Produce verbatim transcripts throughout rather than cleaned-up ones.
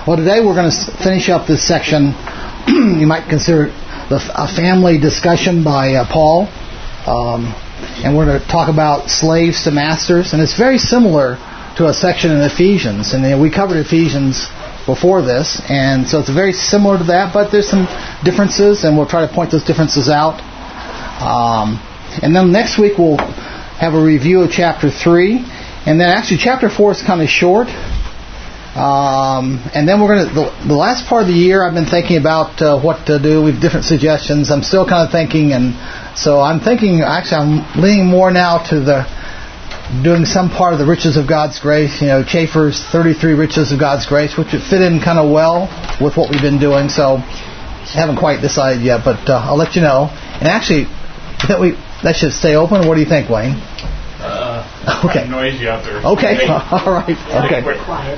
Well, today we're going to finish up this section. You might consider it the, a family discussion by uh, Paul. Um, and we're going to talk about slaves to masters. And it's very similar to a section in Ephesians. And you know, we covered Ephesians before this. And so it's very similar to that. But there's some differences. And we'll try to point those differences out. Um, and then next week we'll have a review of chapter three. And then actually chapter four is kind of short. Um, and then we're going to, the, the last part of the year I've been thinking about uh, what to do with different suggestions. I'm still kind of thinking, and so I'm thinking, actually I'm leaning more now to the doing some part of the riches of God's grace, you know, Chafer's thirty-three riches of God's grace, which would fit in kind of well with what we've been doing. So I haven't quite decided yet, but uh, I'll let you know. And actually, that we that should stay open. What do you think, Wayne? Uh, okay. Kind of noisy out there. Okay. All right. Okay. Quiet.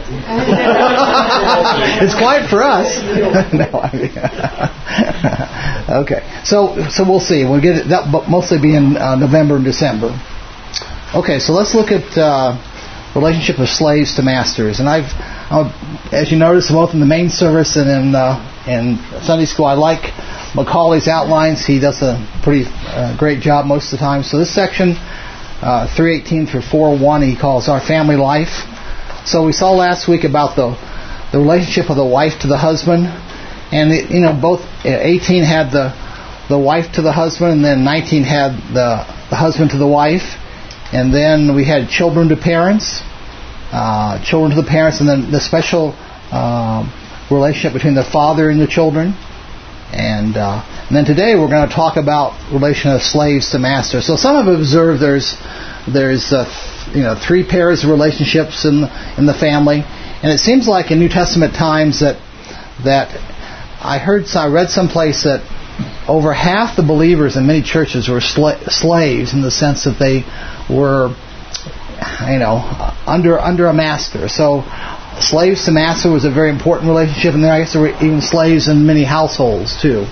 It's quiet for us. No, I mean, okay. So, so we'll see. We'll get it. That mostly be in uh, November and December. Okay. So let's look at uh, relationship of slaves to masters. And I've, uh, as you notice, both in the main service and in uh, in Sunday school, I like Macaulay's outlines. He does a pretty uh, great job most of the time. So this section. Uh, three eighteen through four one he calls our family life. So we saw last week about the the relationship of the wife to the husband, and it, you know both eighteen had the the wife to the husband, and then nineteen had the the husband to the wife, and then we had children to parents, uh, children to the parents, and then the special uh, relationship between the father and the children. And, uh, and then today we're going to talk about relation of slaves to masters. So some have observed there's there's uh, you know three pairs of relationships in in the family, and it seems like in New Testament times that that I heard I read someplace that over half the believers in many churches were sla- slaves in the sense that they were you know under under a master. So slaves to master was a very important relationship, and then I guess there were even slaves in many households too.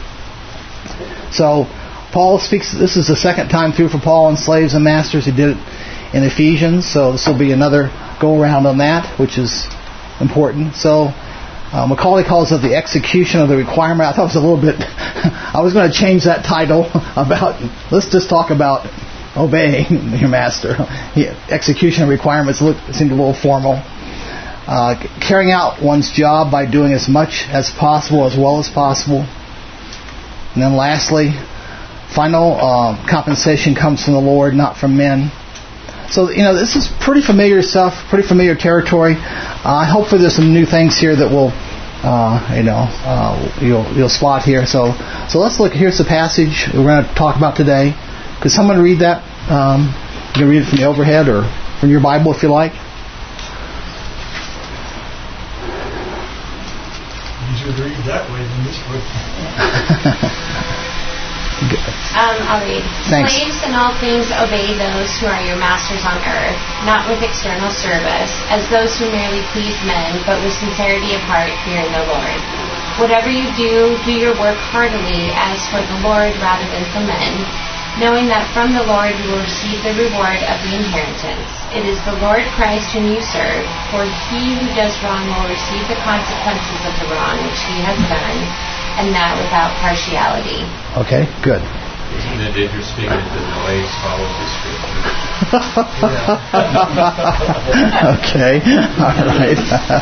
So Paul speaks, this is the second time through for Paul on slaves and masters. He did it in Ephesians, so this will be another go around on that, which is important. So uh, Macaulay calls it the execution of the requirement. I thought it was a little bit, I was going to change that title about, let's just talk about obeying your master. Yeah, execution of requirements look, seemed a little formal. Uh, carrying out one's job by doing as much as possible, as well as possible. And then lastly, final uh, compensation comes from the Lord, not from men. So, you know, this is pretty familiar stuff, pretty familiar territory. Uh, hopefully there's some new things here that will, uh, you know, uh, you'll, you'll spot here. So, so let's look. Here's the passage we're going to talk about today. Could someone read that? Um, you can read it from the overhead or from your Bible if you like. Easier to read that way than this way. um, I'll read. Thanks. Slaves, in all things obey those who are your masters on earth, not with external service, as those who merely please men, but with sincerity of heart, fearing the Lord. Whatever you do, do your work heartily, as for the Lord rather than for men, knowing that from the Lord you will receive the reward of the inheritance. It is the Lord Christ whom you serve, for he who does wrong will receive the consequences of the wrong which he has done, and that without partiality. Okay, good. Isn't it interesting that the noise follows the scripture? Okay, all right.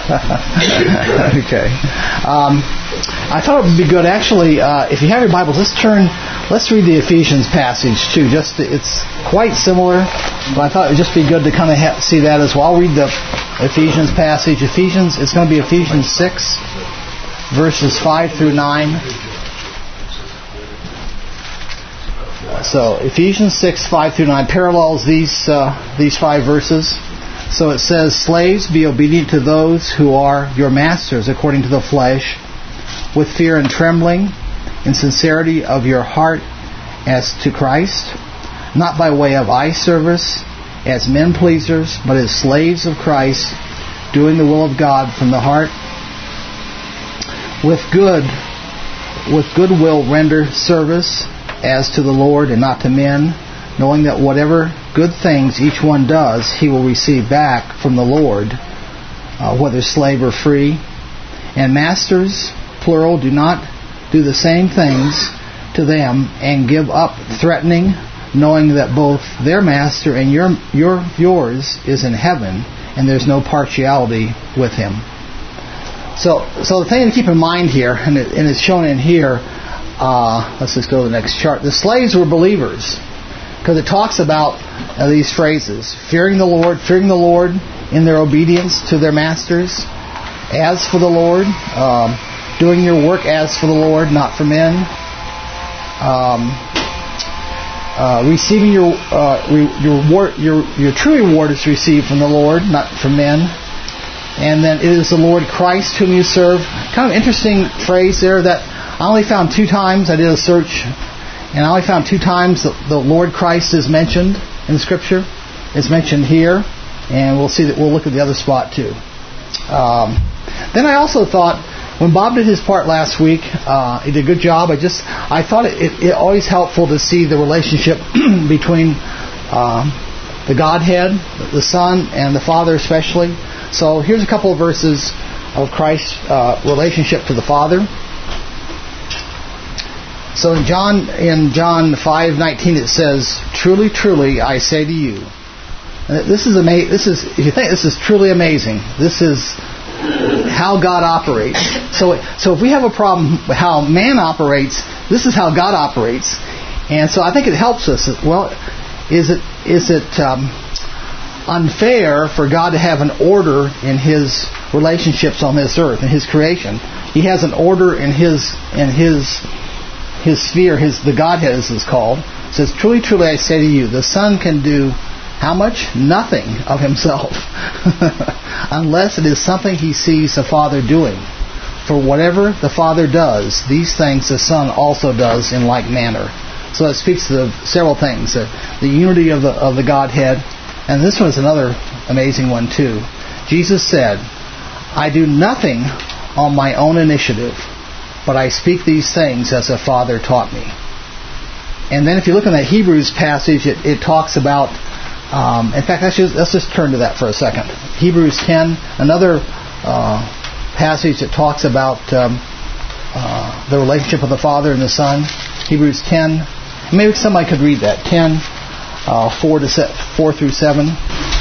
Okay. Um, I thought it would be good, actually, uh, if you have your Bibles, let's turn, let's read the Ephesians passage too. Just to, it's quite similar, but I thought it would just be good to kind of ha- see that as well. I'll read the Ephesians passage. Ephesians, it's going to be Ephesians six, verses five through nine. So Ephesians six, five through nine parallels these uh, these five verses. So it says, "Slaves, be obedient to those who are your masters according to the flesh, with fear and trembling, in sincerity of your heart as to Christ, not by way of eye service as men pleasers, but as slaves of Christ, doing the will of God from the heart. With good, with good will render service as to the Lord and not to men, knowing that whatever good things each one does, he will receive back from the Lord, uh, whether slave or free. And masters, plural, do not do the same things to them and give up threatening, knowing that both their master and your your yours is in heaven, and there's no partiality with him. So, so the thing to keep in mind here, and, it, and it's shown in here. Uh, let's just go to the next chart. The slaves were believers, because it talks about uh, these phrases: fearing the Lord, fearing the Lord in their obedience to their masters, as for the Lord, um, doing your work as for the Lord, not for men. Um, uh, receiving your uh, re, your, reward, your your true reward is received from the Lord, not from men. And then it is the Lord Christ whom you serve. Kind of interesting phrase there that I only found two times. I did a search, and I only found two times that the Lord Christ is mentioned in Scripture. It's mentioned here, and we'll see that. We'll look at the other spot too. Um, then I also thought, when Bob did his part last week, uh, he did a good job. I just, I thought it, it, it always helpful to see the relationship between um, the Godhead, the Son, and the Father especially. So here's a couple of verses of Christ's uh, relationship to the Father. So in John in John five nineteen it says, "Truly, truly, I say to you." And this is ama- This is if you think this is truly amazing. This is how God operates. So, so if we have a problem with how man operates, this is how God operates. And so I think it helps us. Well, is it is it um, unfair for God to have an order in His relationships on this earth, in His creation? He has an order in His in His His sphere. His the Godhead, as it's called. It says, "Truly, truly, I say to you, the Son can do." How much? Nothing of himself. Unless it is something he sees the Father doing. For whatever the Father does, these things the Son also does in like manner. So that speaks to the several things. The, the unity of the, of the Godhead. And this one is another amazing one too. Jesus said, "I do nothing on my own initiative, but I speak these things as the Father taught me." And then if you look in that Hebrews passage, it, it talks about Um, in fact, let's just, let's just turn to that for a second. Hebrews ten, another uh, passage that talks about um, uh, the relationship of the Father and the Son. Hebrews ten. Maybe somebody could read that. ten, uh, four, to se- four through seven.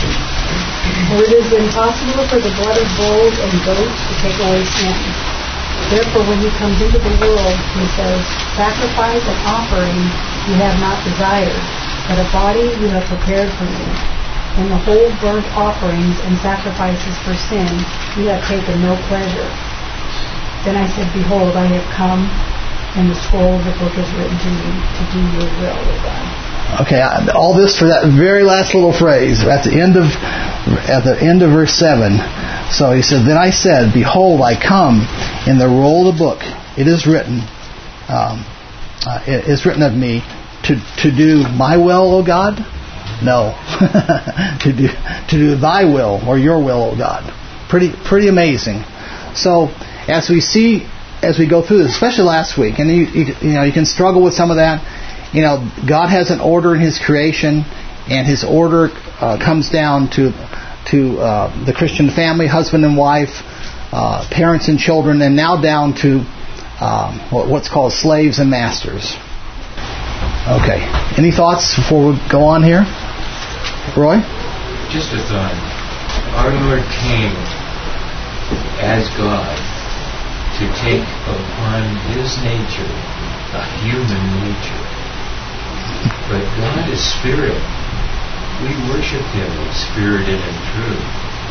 For it is impossible for the blood of bulls and goats to take away sin. Therefore, when he comes into the world, he says, "Sacrifice and offering you have not desired, but a body you have prepared for me. In the whole burnt offerings and sacrifices for sin you have taken no pleasure." Then I said, "Behold, I have come, and the scroll of the book is written to me to do your will, O God." Okay, all this for that very last little phrase at the end of at the end of verse seven. So he said, "Then I said, Behold, I come, in the roll of the book it is written, um, uh, it is written of me." To to do my will, O God? No. to do to do thy will or your will, O God. Pretty pretty amazing. So as we see as we go through this, especially last week, and you you, you know you can struggle with some of that. You know, God has an order in His creation, and His order uh, comes down to to uh, the Christian family, husband and wife, uh, parents and children, and now down to um, what's called slaves and masters. Okay. Any thoughts before we go on here? Roy? Just a thought. Our Lord came as God to take upon His nature a human nature. But God is spirit. We worship Him in spirit and in truth.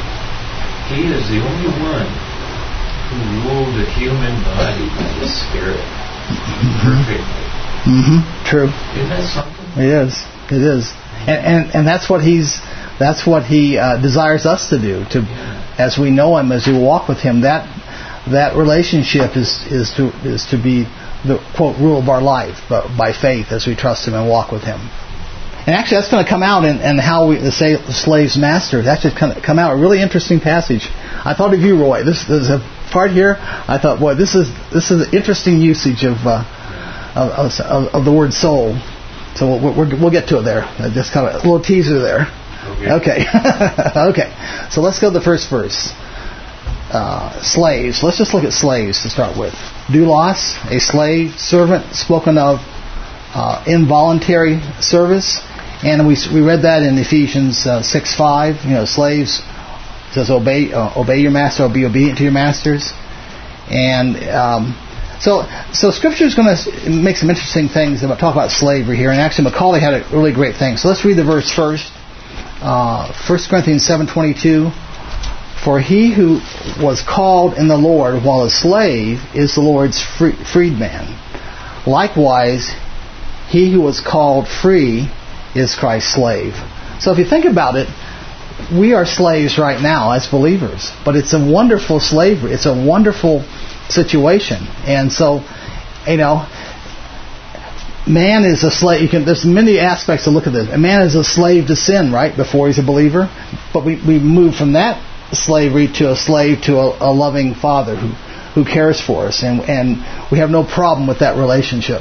He is the only one who ruled a human body by His spirit perfectly. Mm-hmm. True. Isn't that something? It is. It is. And and, and that's what he's that's what he uh, desires us to do. To Yeah. as we know Him, as we walk with Him, that that relationship is is to is to be the quote rule of our life, but by faith as we trust Him and walk with Him. And actually, that's going to come out in, in how we the say slaves masters. That's just going to come out a really interesting passage. I thought of you, Roy. This there's a part here. I thought, boy, this is this is an interesting usage of. Uh, Of, of, of the word soul. So we'll, we'll, we'll get to it there. Just kind of a little teaser there. Okay. Okay. Okay. So let's go to the first verse. uh, slaves. Let's just look at slaves to start with. Doulos, a slave, servant, spoken of uh, involuntary service. And we we read that in Ephesians uh, six five. You know, slaves, it says obey uh, obey your master, or be obedient to your masters. And um, so so Scripture is going to make some interesting things about talk about slavery here. And actually, Macaulay had a really great thing. So let's read the verse first. Uh, First Corinthians seven twenty-two. For he who was called in the Lord while a slave is the Lord's free, freedman. Likewise, he who was called free is Christ's slave. So if you think about it, we are slaves right now as believers. But it's a wonderful slavery. It's a wonderful situation. And so, you know, man is a slave. You can, there's many aspects to look at this. A man is a slave to sin, right, before he's a believer. But we, we move from that slavery to a slave to a, a loving Father who, who cares for us. And, and we have no problem with that relationship.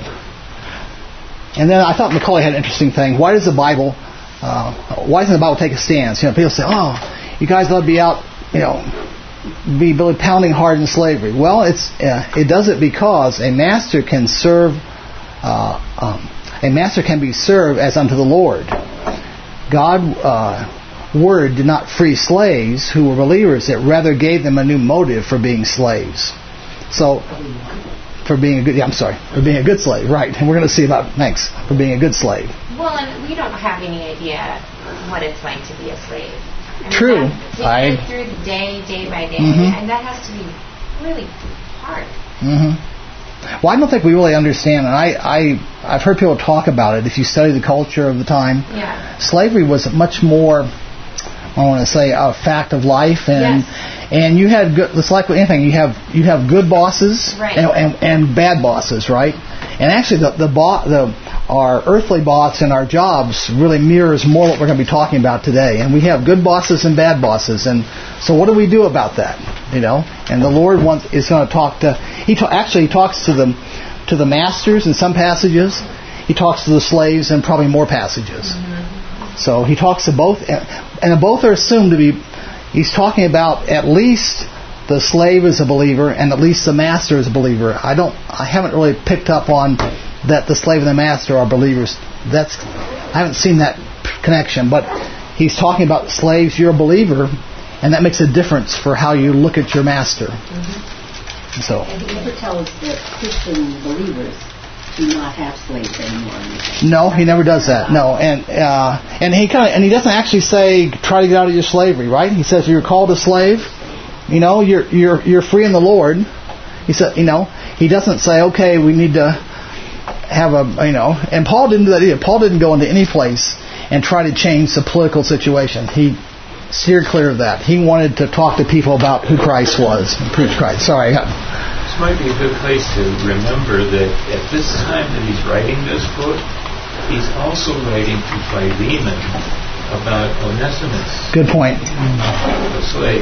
And then I thought Macaulay had an interesting thing. Why does the Bible, uh, why doesn't the Bible take a stance? You know, people say, oh, you guys ought to be out, you know, be really pounding hard in slavery. Well, it's uh, it does it because a master can serve, uh, um, a master can be served as unto the Lord. God, uh, Word did not free slaves who were believers. It rather gave them a new motive for being slaves. So, for being a good, yeah, I'm sorry, for being a good slave, right? And we're going to see about, thanks, for being a good slave. Well, and we don't have any idea what it's like to be a slave. I mean, True. That, to I, live through the day, day by day, mm-hmm. and that has to be really hard. Mm-hmm. Well, I don't think we really understand, and I, I, I've heard people talk about it. If you study the culture of the time, yeah. slavery was much more, I want to say, a fact of life, and yes. and you had good. It's like with anything. You have you have good bosses right. and, and and bad bosses, right? And actually, the the, bo- the our earthly boss and our jobs really mirrors more what we're going to be talking about today. And we have good bosses and bad bosses, and so what do we do about that? You know, and the Lord wants is going to talk to. He ta- actually he talks to them to the masters in some passages. He talks to the slaves in probably more passages. Mm-hmm. So he talks to both. And both are assumed to be, he's talking about at least the slave is a believer and at least the master is a believer. I don't, I haven't really picked up on that the slave and the master are believers. That's, I haven't seen that connection. But he's talking about slaves, you're a believer, and that makes a difference for how you look at your master. Mm-hmm. So. And he never tells that Christian believers do not have slaves anymore. No, he never does that. No, and uh, and he kind of and he doesn't actually say try to get out of your slavery, right? He says you're called a slave. You know, you're you're you're free in the Lord. He said, you know, he doesn't say okay, we need to have a you know. And Paul didn't do that either. Paul didn't go into any place and try to change the political situation. He steered clear of that. He wanted to talk to people about who Christ was and preach Christ. Sorry. Might be a good place to remember that at this time that he's writing this book, he's also writing to Philemon about Onesimus. Good point. A slave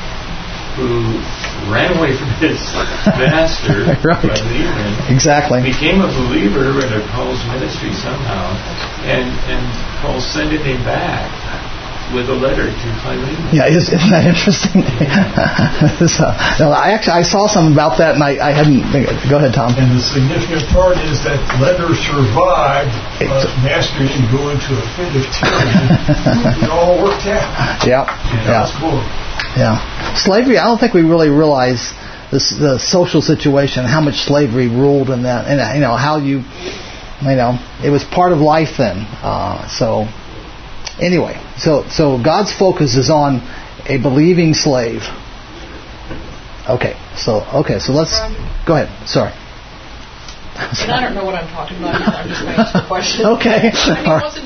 who ran away from his master, right. Philemon. Exactly. Became a believer in a Paul's ministry somehow, and and Paul sending him back with a letter to Philemon. Yeah, isn't that interesting? so, no, I actually I saw something about that, and I, I hadn't. Go ahead, Tom. And the significant part is that letter survived. Uh, Master didn't go into a fit of tyranny. It all worked out. Yeah, yeah, yeah. That's cool. Yeah, slavery. I don't think we really realize this, the social situation, how much slavery ruled in that, and you know how you, you know, it was part of life then. Uh, so. Anyway, so so God's focus is on a believing slave. Okay, so okay, so let's go ahead. Sorry. And I don't know what I'm talking about. I'm just going to answer the question. Okay. I mean, wasn't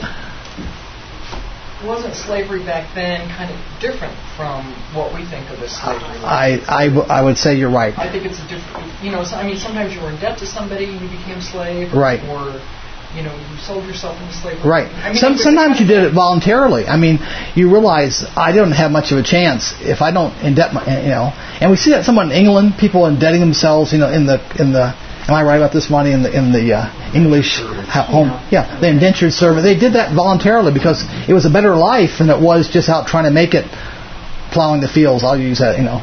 wasn't slavery back then kind of different from what we think of as slavery? I I, w- I would say you're right. I think it's a different. You know, I mean, sometimes you were in debt to somebody and you became a slave. Or, right. Or you know, you sold yourself into slavery. Right. I mean, Some, sometimes you did it voluntarily. I mean, you realize I don't have much of a chance if I don't indebt my, you know. And we see that somewhat in England, people indebting themselves, you know, in the in the. Am I right about this money in the in the uh, English home? Yeah, the indentured servant. They did that voluntarily because it was a better life than it was just out trying to make it, plowing the fields. I'll use that, you know,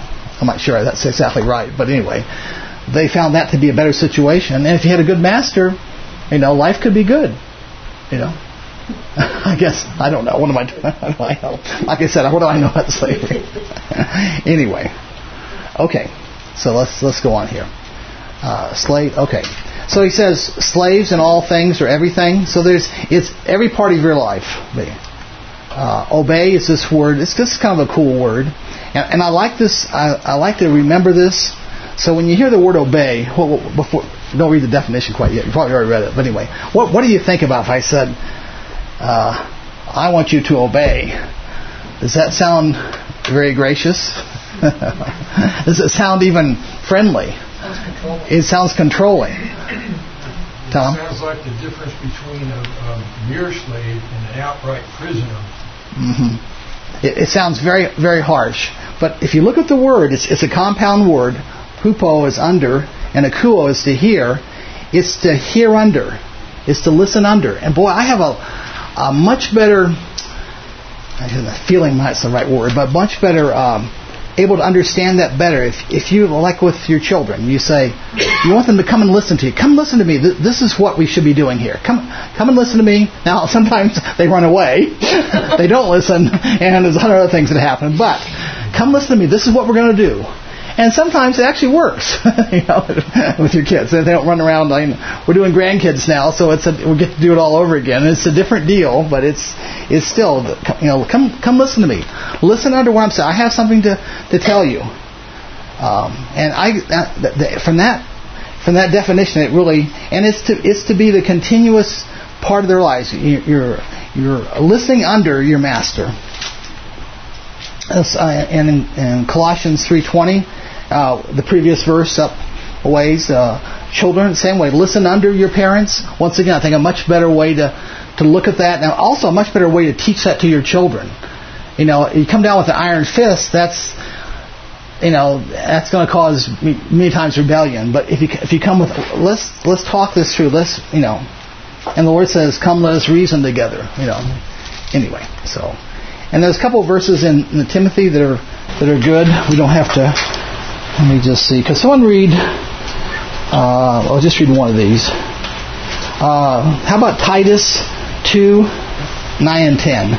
I'm not sure that's exactly right, but anyway, they found that to be a better situation. And if you had a good master, you know, life could be good. You know, I guess I don't know. What am I doing? How do I know? Like I said, what do I know about slavery? Anyway, okay. So let's let's go on here. Uh, slave. Okay. So he says slaves in all things or everything. So there's it's every part of your life. Uh, obey is this word. It's just kind of a cool word, and, and I like this. I, I like to remember this. So when you hear the word obey, well, before don't read the definition quite yet. You probably already read it, but anyway, what what do you think about if I said, uh, "I want you to obey"? Does that sound very gracious? Does it sound even friendly? It sounds controlling. Tom? It sounds like the difference between a, a mere slave and an outright prisoner. Mm-hmm. It, it sounds very, very harsh. But if you look at the word, it's, it's a compound word. Hupo is under, and akuo is to hear. It's to hear under. It's to listen under. And boy, I have a, a much better, feeling that's the right word, but much better um, able to understand that better. If if you, like with your children, you say, you want them to come and listen to you. Come listen to me. This is what we should be doing here. Come come and listen to me. Now, sometimes they run away. They don't listen, and there's other things that happen. But come listen to me. This is what we're going to do. And sometimes it actually works, you know, with your kids. They don't run around. I mean, we're doing grandkids now, so it's a, we get to do it all over again. It's a different deal, but it's it's still, you know, come come listen to me. Listen under what I'm saying. I have something to, to tell you. Um, and I that, that, from that from that definition, it really, and it's to it's to be the continuous part of their lives. You're you're listening under your master. Uh, and in, in Colossians three twenty. Uh, the previous verse up a ways, uh, children, same way, listen under your parents. Once again, I think a much better way to, to look at that. And also a much better way to teach that to your children. You know, you come down with an iron fist, that's, you know, that's going to cause many times rebellion. But if you if you come with, let's let's talk this through, let's, you know, and the Lord says, come let us reason together, you know. Anyway, so, and there's a couple of verses in, in the Timothy that are that are good. We don't have to. Let me just see. Could someone read... Uh, I'll just read one of these. Uh, how about Titus two, nine and ten?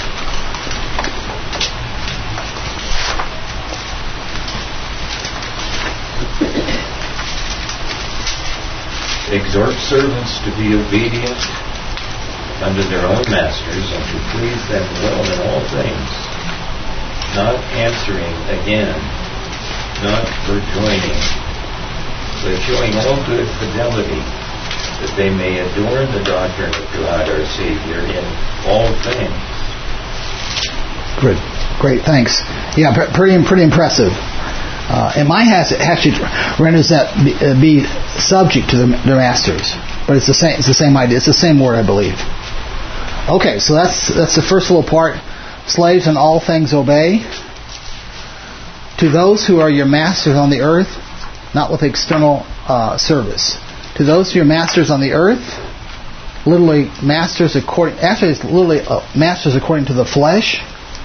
Exhort servants to be obedient unto their own masters and to please them well in all things, not answering again, not rejoining, but showing all good fidelity, that they may adorn the doctrine of God our Savior in all things. Good, great, thanks. Yeah, pretty, pretty impressive. Uh, and mine has actually renders that be, uh, be subject to the, their masters, but it's the same. It's the same idea. It's the same word, I believe. Okay, so that's that's the first little part. Slaves in all things obey. To those who are your masters on the earth, not with external uh, service. To those who are masters on the earth, literally masters according. Actually, it's literally uh, masters according to the flesh.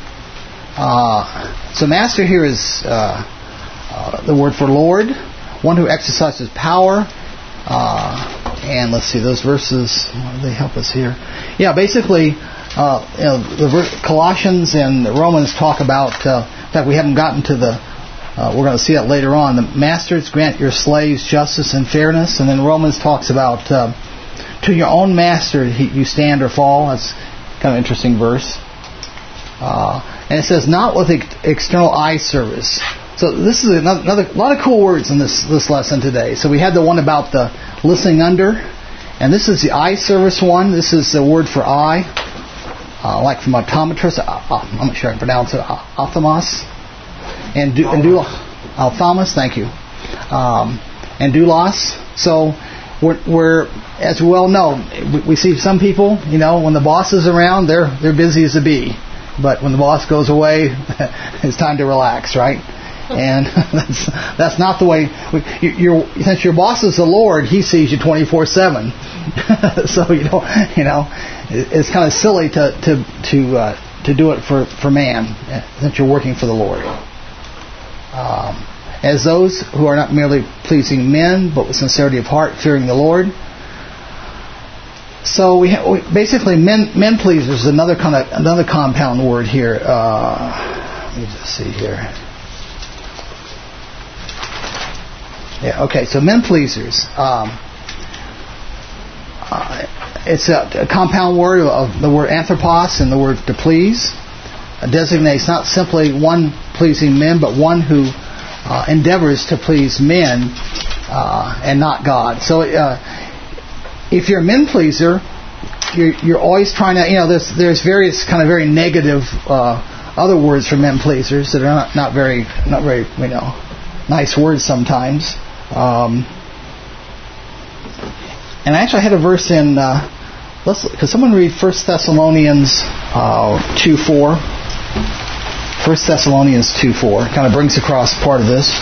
Uh, so, master here is uh, uh, the word for Lord, one who exercises power. Uh, and let's see those verses. How do they help us here? Yeah, basically, uh, you know, the ver- Colossians and Romans talk about. Uh, In fact, we haven't gotten to the, uh, we're going to see that later on. The masters, grant your slaves justice and fairness. And then Romans talks about, uh, to your own master you stand or fall. That's kind of an interesting verse. Uh, and it says, not with ex- external eye service. So this is another, another a lot of cool words in this, this lesson today. So we had the one about the listening under. And this is the eye service one. This is the word for eye. Uh, like from optometrist, uh, uh, I'm not sure I can pronounce it, uh, ophthalmos, and do, and do, ophthalmos, thank you, um, and doulos. So we're, we're, as we well know, we, we see some people, you know, when the boss is around, they're they're busy as a bee, but when the boss goes away, it's time to relax, right? And that's that's not the way. We, you, you're, since your boss is the Lord, He sees you twenty-four seven. So you know, you know, it's kind of silly to to to uh, to do it for, for man, since you're working for the Lord. Um, as those who are not merely pleasing men, but with sincerity of heart, fearing the Lord. So we, ha- we basically men men pleasers is another kind of another compound word here. Uh, let me just see here. Yeah. Okay. So men pleasers. Um, uh, it's a, a compound word of the word anthropos and the word to please. It designates not simply one pleasing men, but one who uh, endeavors to please men uh, and not God. So. Uh, If you're a men pleaser, you're, you're always trying to, you know, there's there's various kind of very negative uh, other words for men pleasers that are not, not very not very you know nice words sometimes. Um, and actually, I had a verse in. Uh, let's could someone read First Thessalonians uh, two four. First Thessalonians two four kind of brings across part of this.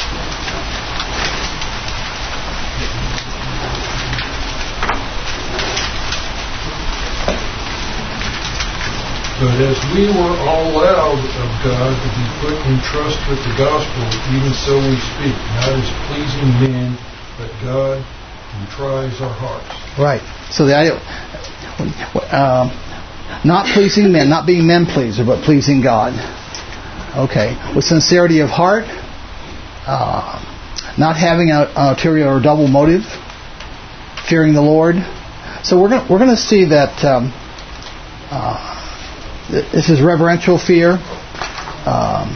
But as we were all allowed of God to be put in trust with the gospel, even so we speak, not as pleasing men, but God who tries our hearts. Right. So the idea, um, not pleasing men, not being men pleaser, but pleasing God. Okay. With sincerity of heart, uh, not having an ulterior or double motive, fearing the Lord. So we're going we're going to see that. Um, uh, This is reverential fear. Um,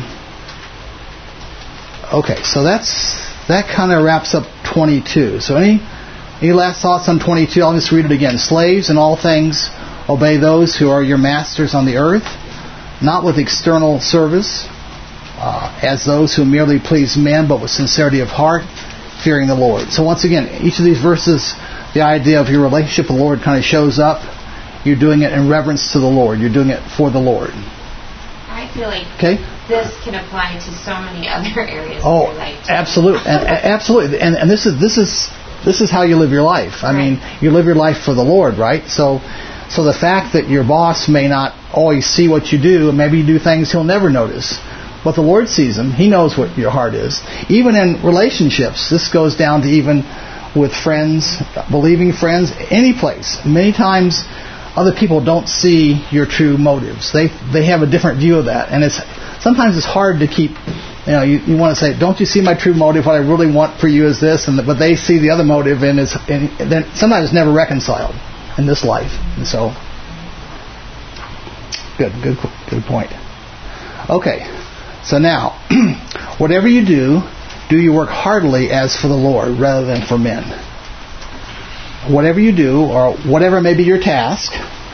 okay, so that's that kind of wraps up twenty-two. So any any last thoughts on twenty-two? I'll just read it again. Slaves, in all things, obey those who are your masters on the earth, not with external service, uh, as those who merely please men, but with sincerity of heart, fearing the Lord. So once again, each of these verses, the idea of your relationship with the Lord kind of shows up. You're doing it in reverence to the Lord. You're doing it for the Lord. I feel like okay? This can apply to so many other areas oh, of your life. Absolutely, and, absolutely, and and this is this is this is how you live your life. I right. mean, you live your life for the Lord, right? So, so the fact that your boss may not always see what you do, and maybe you do things he'll never notice, but the Lord sees them. He knows what your heart is. Even in relationships, this goes down to even with friends, believing friends, any place. Many times, other people don't see your true motives. They they have a different view of that, and it's sometimes it's hard to keep. You know, you, you want to say, "Don't you see my true motive? What I really want for you is this," and the, but they see the other motive, and it's and then sometimes it's never reconciled in this life. And so, good, good, good point. Okay, so now, whatever you do, do you work heartily as for the Lord rather than for men. Whatever you do, or whatever may be your task,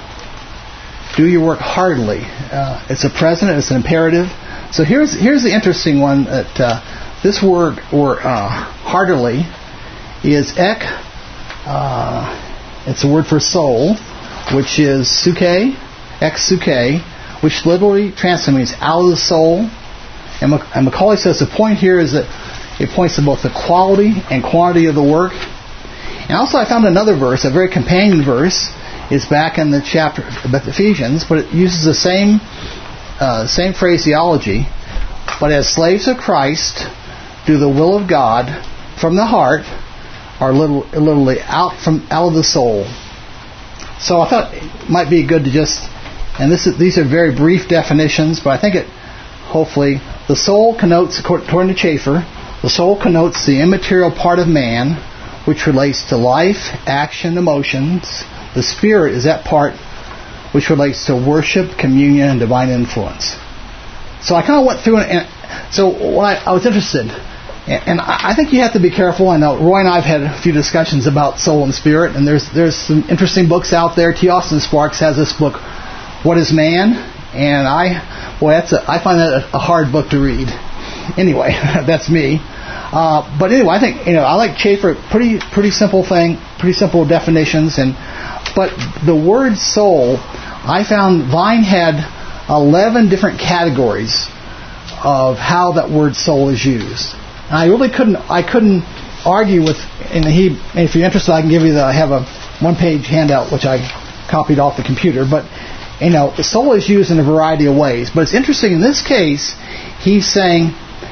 do your work heartily. Uh, it's a present, it's an imperative. So here's here's the interesting one. That uh, this word, or uh, heartily, is ek. Uh, it's a word for soul, which is suke, ek suke, which literally translates means out of the soul. And, Mac- and Macaulay says the point here is that it points to both the quality and quantity of the work. And also I found another verse, a very companion verse, is back in the chapter of Ephesians, but it uses the same uh, same phraseology. But as slaves of Christ, do the will of God from the heart, or literally out from out of the soul. So I thought it might be good to just, and this is, these are very brief definitions, but I think it, hopefully, the soul connotes, according to Schaeffer, the soul connotes the immaterial part of man, which relates to life, action, emotions. The spirit is that part which relates to worship, communion, and divine influence. So I kind of went through, and, and so when I, I was interested, and, and I think you have to be careful. I know Roy and I have had a few discussions about soul and spirit, and there's there's some interesting books out there. T. Austin Sparks has this book, What is Man? And I, boy, that's a, I find that a, a hard book to read. Anyway, that's me. Uh, but anyway, I think, you know, I like Schaeffer. Pretty, pretty simple thing, pretty simple definitions. And but the word soul, I found Vine had eleven different categories of how that word soul is used. And I really couldn't, I couldn't argue with. And he, and if you're interested, I can give you the. I have a one-page handout which I copied off the computer. But you know, soul is used in a variety of ways. But it's interesting in this case, he's saying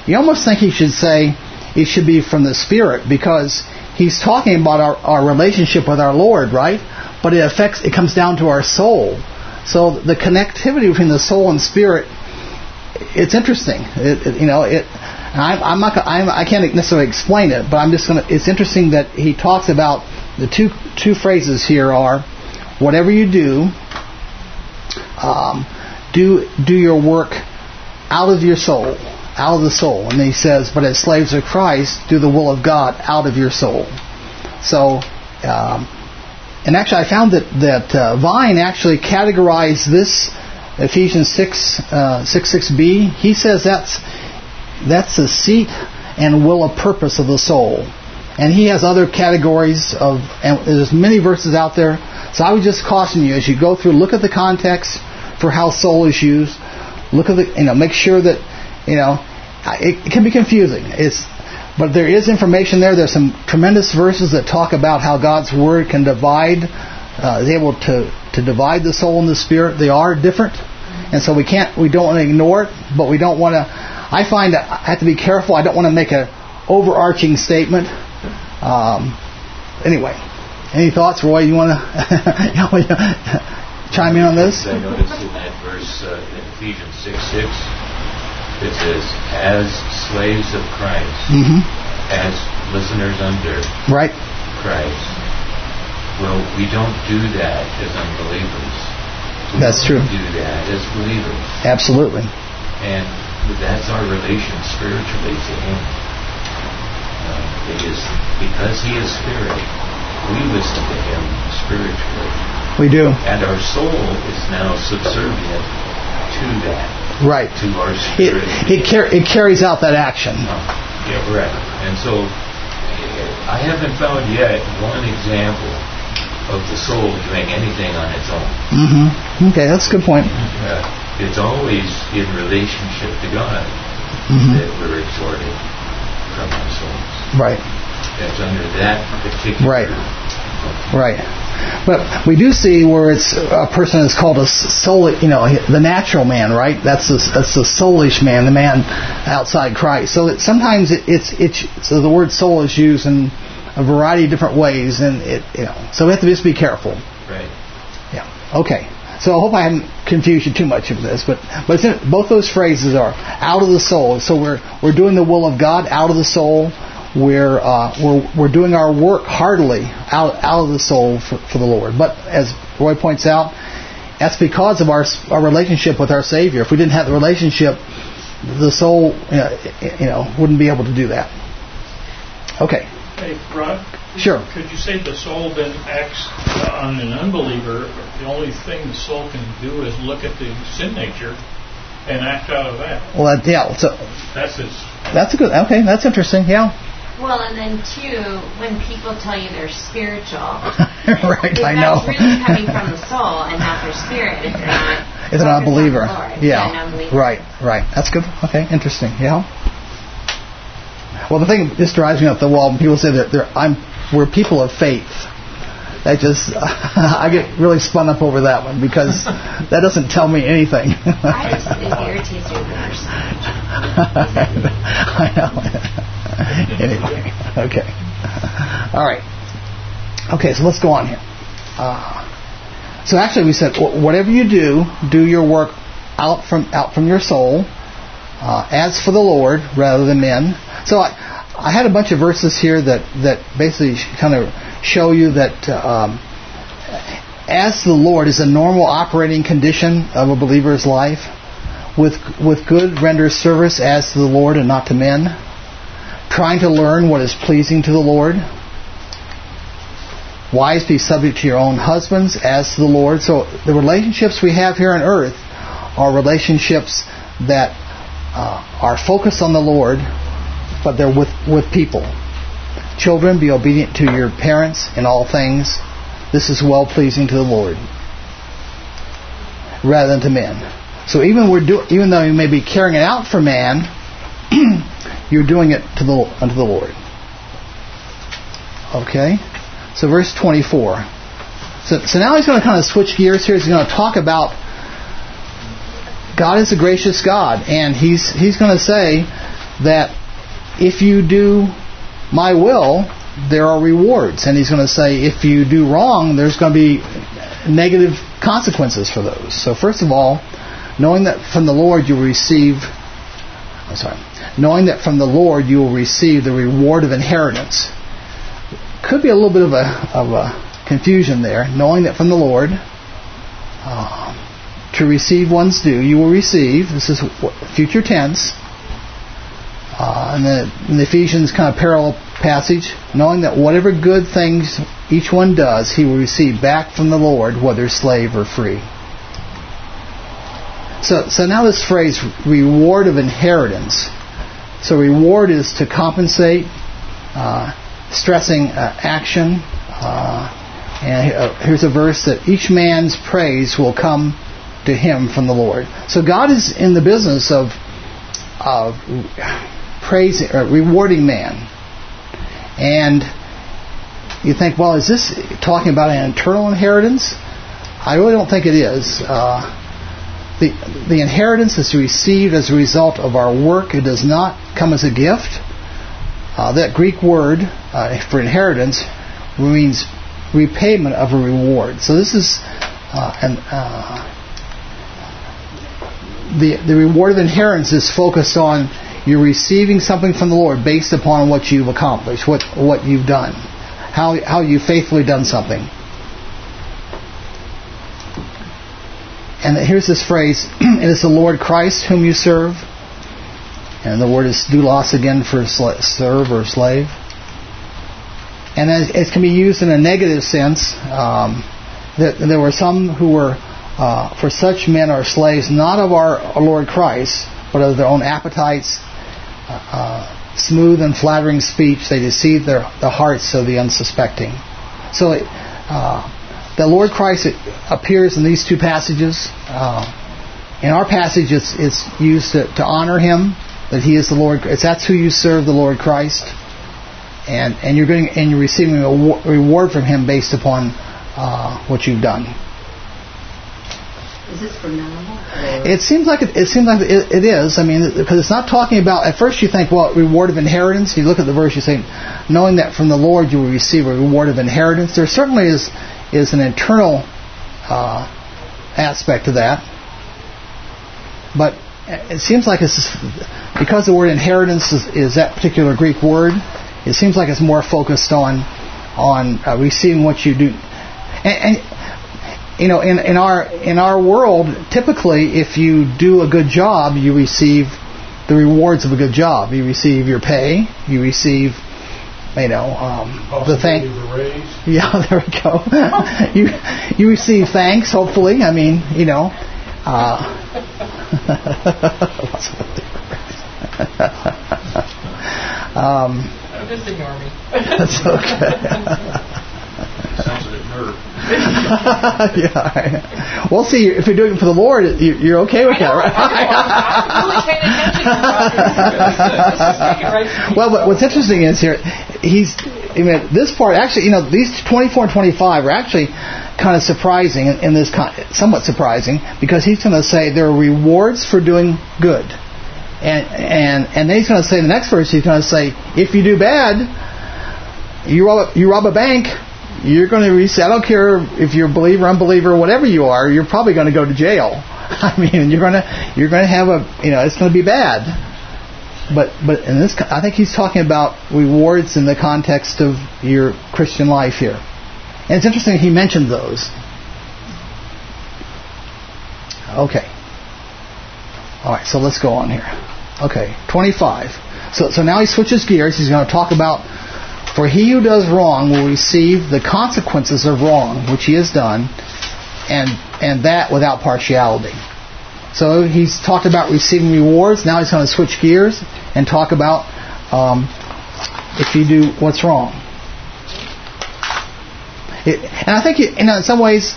you almost think he should say it should be from the Spirit, because he's talking about our, our relationship with our Lord, right? But it affects, it comes down to our soul. So the connectivity between the soul and spirit, it's interesting. It, it, you know, it. I'm, I'm not. I'm, I can't necessarily explain it, but I'm just gonna. It's interesting that he talks about the two two phrases here are, whatever you do, um, do do your work out of your soul, out of the soul. And then he says, but as slaves of Christ, do the will of God out of your soul. So, um, and actually, I found that that uh, Vine actually categorized this Ephesians six uh, six six b. He says that's that's the seat and will of purpose of the soul. And he has other categories of, and there's many verses out there. So I would just caution you as you go through, look at the context for how soul is used. Look at the, you know, make sure that, you know, it, it can be confusing. It's, but there is information there. There's some tremendous verses that talk about how God's Word can divide, uh, is able to, to divide the soul and the spirit. They are different. And so we can't, we don't want to ignore it, but we don't want to, I find that I have to be careful. I don't want to make an overarching statement. Um, anyway, any thoughts, Roy? You want to chime in on this? I noticed in that verse uh, in Ephesians six six, it says, as slaves of Christ, mm-hmm. as listeners under right. Christ. Well, we don't do that as unbelievers. We That's true. We do that as believers. Absolutely. And that's our relation spiritually to Him. Uh, it is because He is Spirit, we listen to Him spiritually. We do. And our soul is now subservient to that. Right. To our spirit. It, it, car- it carries out that action. Uh, yeah, right. And so I haven't found yet one example of the soul doing anything on its own. Mm-hmm. Okay, that's a good point. Uh, it's always in relationship to God mm-hmm. that we're exhorted from our souls. Right. It's under that particular... Right. Right. But we do see where it's a person is called a soul, you know, the natural man, right? That's the, that's the soulish man, the man outside Christ. So it, sometimes it, it's it's so the word soul is used in a variety of different ways, and it you know so we have to just be careful. Right. Yeah. Okay. So I hope I haven't confused you too much of this, but but it's in, both those phrases are out of the soul. So we're we're doing the will of God out of the soul. We're uh, we're we're doing our work heartily out out of the soul for, for the Lord. But as Roy points out, that's because of our our relationship with our Savior. If we didn't have the relationship, the soul you know, you know wouldn't be able to do that. Okay. Hey, Rod. Sure. Could you say the soul then acts on an unbeliever? The only thing the soul can do is look at the sin nature and act out of that. Well, that, yeah. So that's his. That's a good. Okay, that's interesting. Yeah. Well, and then too, when people tell you they're spiritual, right? I know. That's really coming from the soul and not their spirit. If they're not, if they're not a believer, yeah, yeah right, right. That's good. Okay, interesting. Yeah. Well, the thing this drives me up the wall when people say that they're, I'm we're people of faith. That just I get really spun up over that one because that doesn't tell me anything. I just it irritates me worse. I know. Anyway, okay. All right. Okay, so let's go on here. Uh, so actually, we said whatever you do, do your work out from out from your soul, uh, as for the Lord rather than men. So I, I had a bunch of verses here that that basically kind of show you that um, as the Lord is a normal operating condition of a believer's life. With with good render service as to the Lord and not to men. Trying to learn what is pleasing to the Lord. Wives, be subject to your own husbands as to the Lord. So the relationships we have here on earth are relationships that uh, are focused on the Lord, but they're with, with people. Children, be obedient to your parents in all things. This is well pleasing to the Lord, rather than to men. So even we're do, even though you may be carrying it out for man, you're doing it to the unto the Lord. Okay, so verse twenty-four. So, so now he's going to kind of switch gears here. He's going to talk about God is a gracious God, and he's he's going to say that if you do my will, there are rewards. And he's going to say, if you do wrong, there's going to be negative consequences for those. So first of all, knowing that from the Lord you will receive, I'm sorry, knowing that from the Lord you will receive the reward of inheritance. Could be a little bit of a, of a confusion there. Knowing that from the Lord, uh, to receive one's due, you will receive. This is future tense. Uh, and the, in the Ephesians kind of parallel passage, knowing that whatever good things each one does, he will receive back from the Lord, whether slave or free. So, so now this phrase, reward of inheritance. So reward is to compensate, uh, stressing uh, action. Uh, and uh, here's a verse that each man's praise will come to him from the Lord. So God is in the business of of praising, or rewarding man. And you think, well, is this talking about an eternal inheritance? I really don't think it is. Uh, the the inheritance is received as a result of our work. It does not come as a gift. Uh, that Greek word uh, for inheritance means repayment of a reward. So this is uh, an, uh, the the reward of inheritance is focused on you're receiving something from the Lord based upon what you've accomplished, what what you've done, how how you've faithfully done something. And here's this phrase: "It is the Lord Christ whom you serve." And the word is doulos again for serve or slave. And it can be used in a negative sense. Um, that there were some who were, uh, for such men are slaves, not of our, our Lord Christ, but of their own appetites. Uh, smooth and flattering speech, they deceive their, the hearts of the unsuspecting. So it, uh, the Lord Christ appears in these two passages. Uh, in our passage, it's, it's used to, to honor Him, that He is the Lord. It's, that's who you serve, the Lord Christ, and and you're getting and you're receiving a reward from Him based upon uh, what you've done. Is this for now? It seems like it, it seems like it, it is. I mean, because it's not talking about. At first, you think, well, reward of inheritance. You look at the verse, you say, knowing that from the Lord you will receive a reward of inheritance. There certainly is is an internal uh, aspect to that, but it seems like it's because the word inheritance is, is that particular Greek word. It seems like it's more focused on on uh, receiving what you do, and, and you know, in, in our in our world, typically, if you do a good job, you receive the rewards of a good job. You receive your pay. You receive, you know, um, the thank. Yeah, there we go. you you receive thanks. Hopefully, I mean, you know. Uh, um, Just ignore me. That's okay. Sounds a bit nerve. Yeah. Right. Well, see, if you're doing it for the Lord, you, you're okay with that, right? I'm really paying attention. Well, but what's interesting is here, he's, I mean, this part, actually, you know, these twenty-four and twenty-five are actually kind of surprising in, in this, somewhat surprising, because he's going to say there are rewards for doing good. And and and then he's going to say in the next verse, he's going to say, if you do bad, you rob, you rob a bank, you're going to receive, I don't care if you're a believer, unbeliever, whatever you are, you're probably going to go to jail. I mean, you're going to you're going to have a, you know, it's going to be bad. But but in this, I think he's talking about rewards in the context of your Christian life here. And it's interesting he mentioned those. Okay. All right, so let's go on here. Okay, twenty-five. So so now he switches gears. He's going to talk about, for he who does wrong will receive the consequences of wrong, which he has done, and and that without partiality. So he's talked about receiving rewards. Now he's going to switch gears and talk about um, if you do what's wrong. It, and I think, it, you know, in some ways,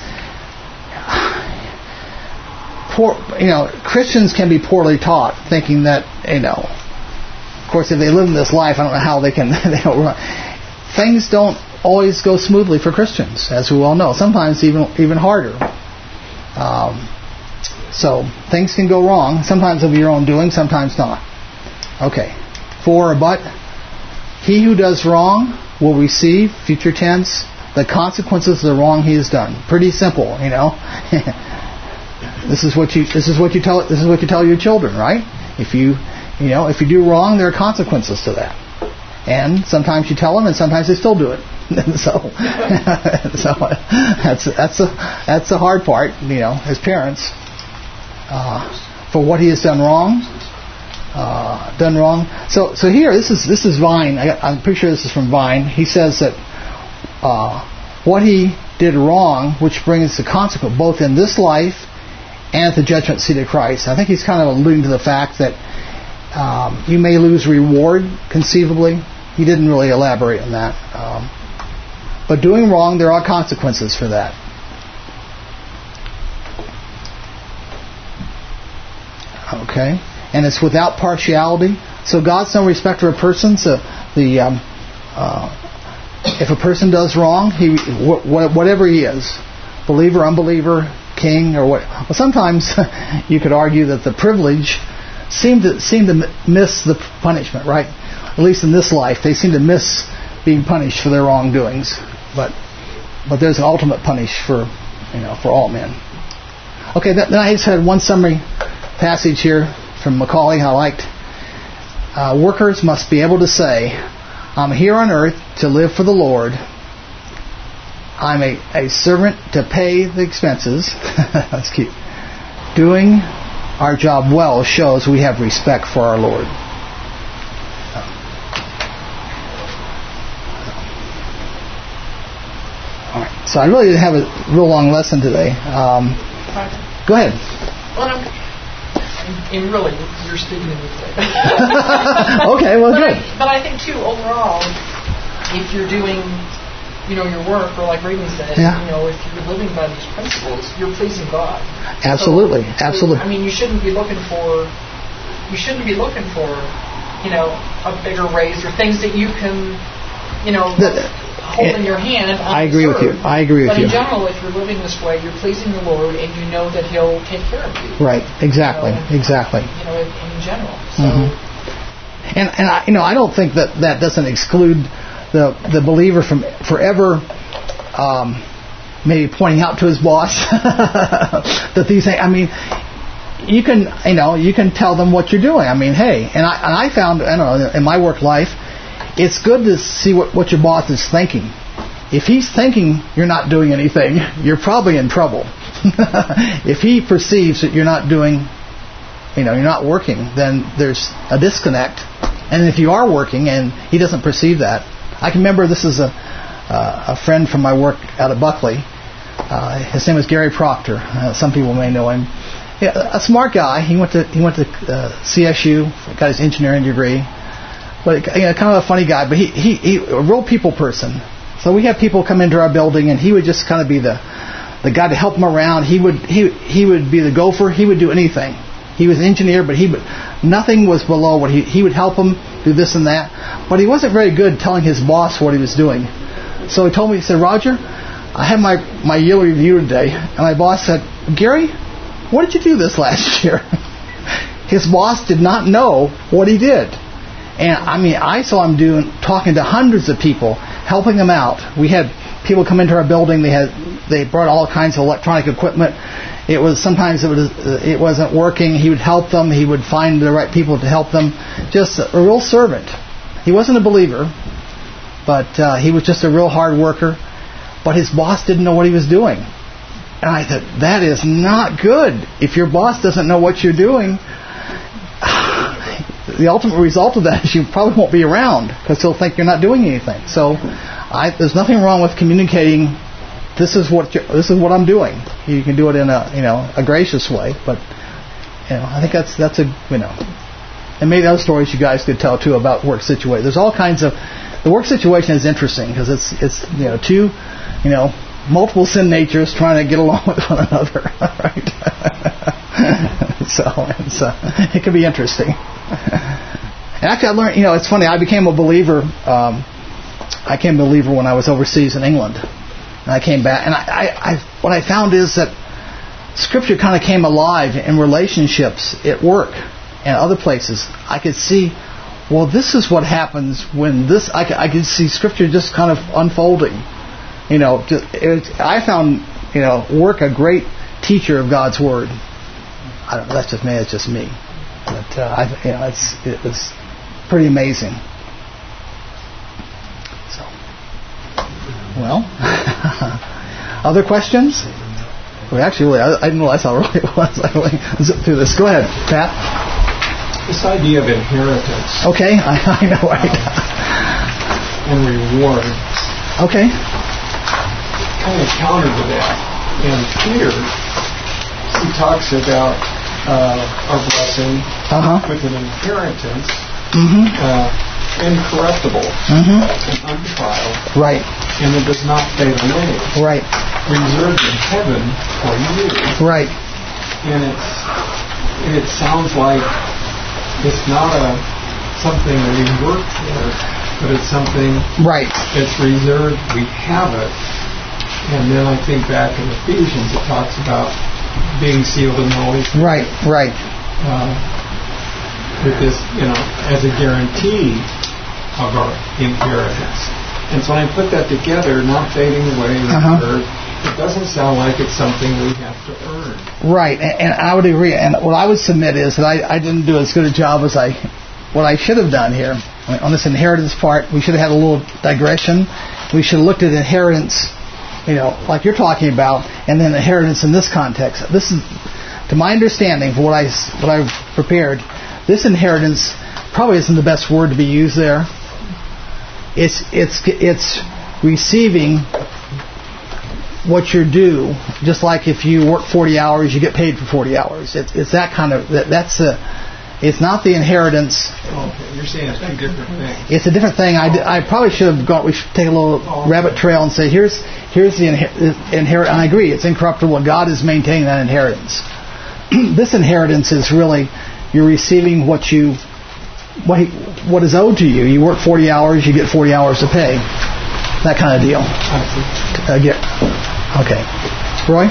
poor, you know, Christians can be poorly taught, thinking that, you know, of course, if they live in this life, I don't know how they can. They don't run. Things don't always go smoothly for Christians, as we all know. Sometimes even even harder. Um, so things can go wrong. Sometimes of your own doing, sometimes not. Okay. For, but, he who does wrong will receive, future tense, the consequences of the wrong he has done. Pretty simple, you know. This is what you this is what you tell this is what you tell your children, right? If you you know if you do wrong, there are consequences to that. And sometimes you tell them, and sometimes they still do it. so so that's that's the that's the hard part, you know, as parents. Uh, for what he has done wrong, uh, done wrong. So so here, this is this is Vine. I, I'm pretty sure this is from Vine. He says that uh, what he did wrong, which brings the consequence both in this life and at the judgment seat of Christ. I think he's kind of alluding to the fact that um, you may lose reward, conceivably. He didn't really elaborate on that. Um, but doing wrong, there are consequences for that. Okay? And it's without partiality. So God's no respecter of persons. So the um, uh, if a person does wrong, he wh- whatever he is, believer, unbeliever, king, or what. Well, sometimes you could argue that the privilege seem to seem to miss the punishment, right? At least in this life, they seem to miss being punished for their wrongdoings. But but there's an ultimate punish for you know for all men. Okay, then I just had one summary passage here from Macaulay I liked. Uh, workers must be able to say, "I'm here on earth to live for the Lord. I'm a, a servant to pay the expenses." That's cute. Doing our job well shows we have respect for our Lord. All right. So I really didn't have a real long lesson today. Um, go ahead. Well, I'm, and really, you're speaking to me today. Okay, well, but good. I, but I think, too, overall, if you're doing, you know, your work, or like Reagan said, yeah. you know, if you're living by these principles, you're pleasing God. Absolutely, so, absolutely. So, I mean, you shouldn't be looking for, you shouldn't be looking for, you know, a bigger raise or things that you can, you know, the, hold in your hand. I agree with you. I agree with but you. But in general, if you're living this way, you're pleasing the Lord, and you know that He'll take care of you. Right. Exactly. You know, exactly. You know, in, in general. So. Mm-hmm. And and I, you know, I don't think that that doesn't exclude the the believer from forever um, maybe pointing out to his boss that these things. I mean, you can you know you can tell them what you're doing. I mean, hey, and I and I found I don't know in my work life, it's good to see what what your boss is thinking. If he's thinking you're not doing anything, you're probably in trouble. If he perceives that you're not doing, you know, you're not working, then there's a disconnect. And if you are working and he doesn't perceive that, I can remember this is a uh, a friend from my work out of Buckley. Uh, his name is Gary Proctor. Uh, some people may know him. Yeah, a smart guy. He went to he went to uh, C S U, got his engineering degree. But you know, kind of a funny guy. But he, he he a real people person. So we had people come into our building, and he would just kind of be the the guy to help them around. He would he he would be the gopher. He would do anything. He was an engineer, but he would, nothing was below what he he would help him do this and that. But he wasn't very good telling his boss what he was doing. So he told me, he said, "Roger, I had my my yearly review today," and my boss said, "Gary, what did you do this last year?" His boss did not know what he did. And I mean, I saw him doing talking to hundreds of people, helping them out. We had people come into our building. They had they brought all kinds of electronic equipment. It was sometimes it was it wasn't working. He would help them. He would find the right people to help them. Just a, a real servant. He wasn't a believer, but uh, he was just a real hard worker. But his boss didn't know what he was doing. And I thought, that is not good. If your boss doesn't know what you're doing, the ultimate result of that is you probably won't be around because he'll think you're not doing anything. So I, there's nothing wrong with communicating. This is what you're, this is what I'm doing. You can do it in a you know a gracious way, but you know I think that's that's a you know, and maybe other stories you guys could tell too about work situation. There's all kinds of the work situation is interesting because it's it's you know two you know multiple sin natures trying to get along with one another, right? so it's, uh, it can be interesting. And actually, I learned you know it's funny. I became a believer. Um, I became a believer when I was overseas in England. And I came back, and I, I, I, what I found is that Scripture kind of came alive in relationships at work and other places. I could see well, this is what happens when this. I, I can see Scripture just kind of unfolding. You know, just, it, I found you know work a great teacher of God's Word. I don't know. That's just me. It's just me. But uh, I, you know, it's it, it's pretty amazing. So, well, other questions? Well, actually, really, I, I didn't realize how early it was. I really zipped through this. Go ahead, Pat. This idea of inheritance. Okay, I, I know. Right? Um, and reward. Okay. Kind of counter to that. And Peter, he talks about uh, our blessing uh-huh. with an inheritance, mm-hmm. uh, incorruptible, mm-hmm. and undefiled. Right. And it does not fade away. Right. Reserved in heaven for you. Right. And it's and it sounds like it's not a something that we work for, but it's something right. that's reserved. We have it. And then I think back in Ephesians, it talks about being sealed in the Holy Spirit. Right, right. Uh, with this, you know, as a guarantee of our inheritance. And so when I put that together, not fading away, uh-huh. it doesn't sound like it's something we have to earn. Right, and, and I would agree. And what I would submit is that I, I didn't do as good a job as I, what I should have done here. On this inheritance part, we should have had a little digression. We should have looked at inheritance, you know, like you're talking about, and then inheritance in this context. This is, to my understanding, for what I what I've prepared, this inheritance probably isn't the best word to be used there. It's it's it's receiving what you're due, just like if you work forty hours, you get paid for forty hours. It's it's that kind of that, that's a. It's not the inheritance. Okay, you're saying it's two different things. It's a different thing. I, I probably should have gone. We should take a little oh, rabbit trail and say, here's here's the inher- inheritance. I agree, it's incorruptible. And God is maintaining that inheritance. This inheritance is really you're receiving what you what he, what is owed to you. You work forty hours, you get forty hours to pay. That kind of deal. Uh, get, okay, Roy.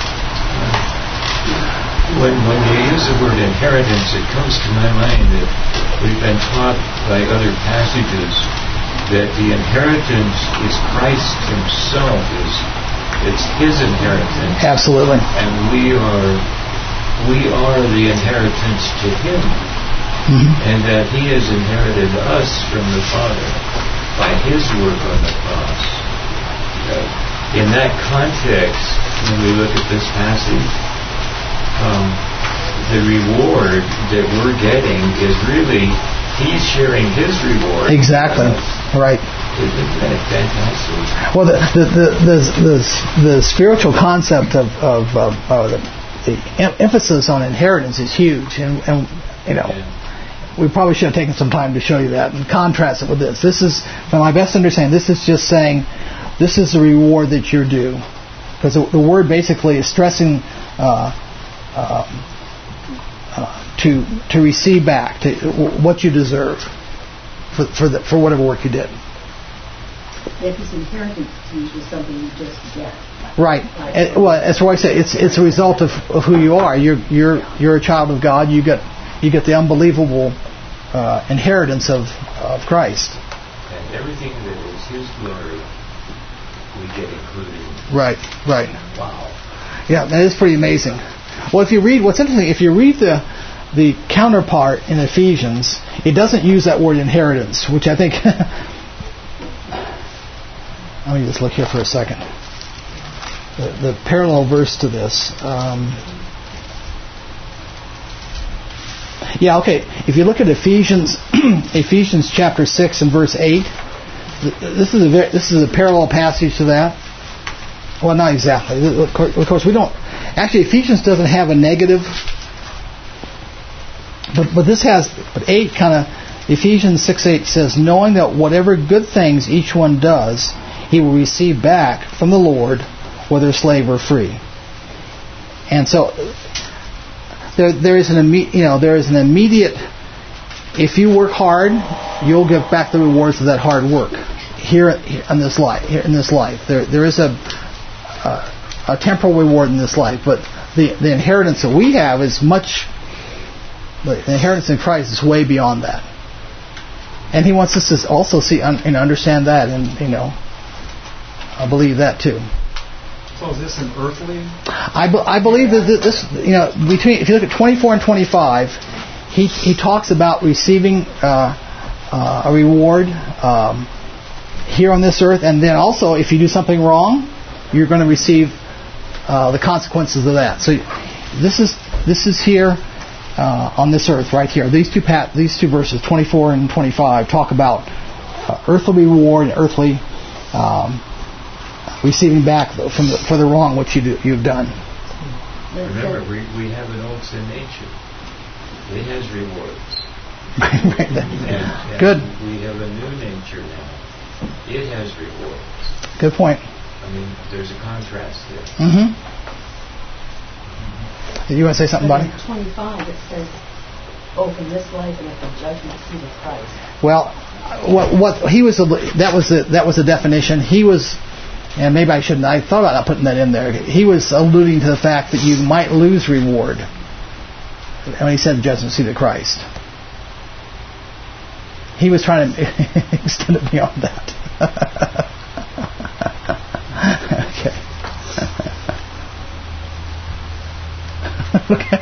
When, when you use the word inheritance, it comes to my mind that we've been taught by other passages that the inheritance is Christ Himself. Is it's His inheritance. Absolutely. And we are we are the inheritance to Him, mm-hmm. and that He has inherited us from the Father by His work on the cross. Uh, in that context, when we look at this passage, Um, the reward that we're getting is really He's sharing His reward. Exactly. Right. Isn't that fantastic? Well, the the the the, the, the spiritual concept of of uh, uh, the, the em- emphasis on inheritance is huge, and, and you know yeah. we probably should have taken some time to show you that and contrast it with this. This is, from my best understanding, this is just saying this is the reward that you're due, because the, the word basically is stressing. Uh, Uh, uh, to to receive back to what you deserve for for the, for whatever work you did. If it's inheritance is something you just get. Right. And, well, as Roy said, it's it's a result of, of who you are. You're you're you're a child of God. You get you get the unbelievable uh, inheritance of of Christ. And everything that is His glory, we get included. Right. Right. Wow. Yeah, that is pretty amazing. Well, if you read, what's interesting, if you read the the counterpart in Ephesians, it doesn't use that word inheritance, which I think. Let me just look here for a second. The, the parallel verse to this. Um, yeah, okay. If you look at Ephesians, Ephesians chapter six and verse eight, this is a very, this is a parallel passage to that. Well, not exactly. Of course, we don't. Actually, Ephesians doesn't have a negative, but but this has. But eight kind of Ephesians six eight says, knowing that whatever good things each one does, he will receive back from the Lord, whether slave or free. And so there there is an imme- you know there is an immediate. If you work hard, you'll get back the rewards of that hard work here in this life. Here in this life, there there is a. Uh, a temporal reward in this life, but the the inheritance that we have is much. The inheritance in Christ is way beyond that. and He wants us to also see un, and understand that, and you know, I believe that too. So is this an earthly? I, be, I believe that this, you know, between if you look at twenty-four and twenty-five, he he talks about receiving uh, uh, a reward um, here on this earth, and then also if you do something wrong, you're going to receive uh, the consequences of that. So this is this is here uh, on this earth right here. These two pat these two verses, twenty-four and twenty-five, talk about uh, earthly reward and earthly. Um, receiving back from the, for the wrong which you do, you've done. Remember, we, we have an old sin nature. It has rewards. right, and, and Good. We have a new nature now. It has rewards. Good point. I mean, there's a contrast there. Mm-hmm. You want to say something, buddy? In twenty-five, it says, both in this life and at the judgment seat of Christ. Well, what what he was that was the that was the definition. He was. And maybe I shouldn't. I thought about not putting that in there. He was alluding to the fact that you might lose reward when he said judgment seat of Christ. He was trying to extend it beyond that. okay. okay.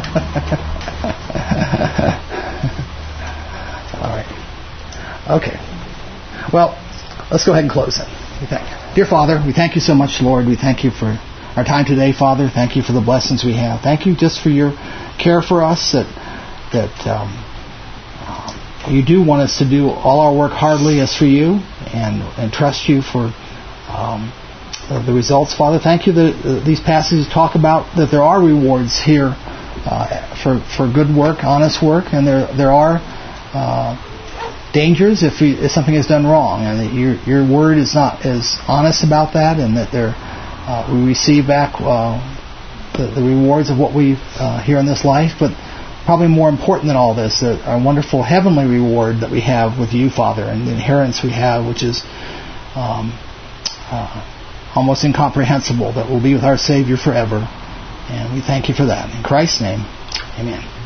All right. Okay. Well, let's go ahead and close it. We thank you. Dear Father, we thank you so much, Lord. We thank you for our time today, Father. Thank you for the blessings we have. Thank you just for your care for us, that that um, uh, you do want us to do all our work heartily as for you, and, and trust you for um, the, the results, Father. Thank you that uh, these passages talk about that there are rewards here uh, for for good work, honest work, and there there are uh, dangers if, we, if something is done wrong, and that your your word is not as honest about that, and that there uh, we receive back uh, the, the rewards of what we uh, here in this life, but probably more important than all this, that our wonderful heavenly reward that we have with you, Father, and the inheritance we have, which is um, uh, almost incomprehensible, that we'll be with our Savior forever, and we thank you for that. In Christ's name, amen.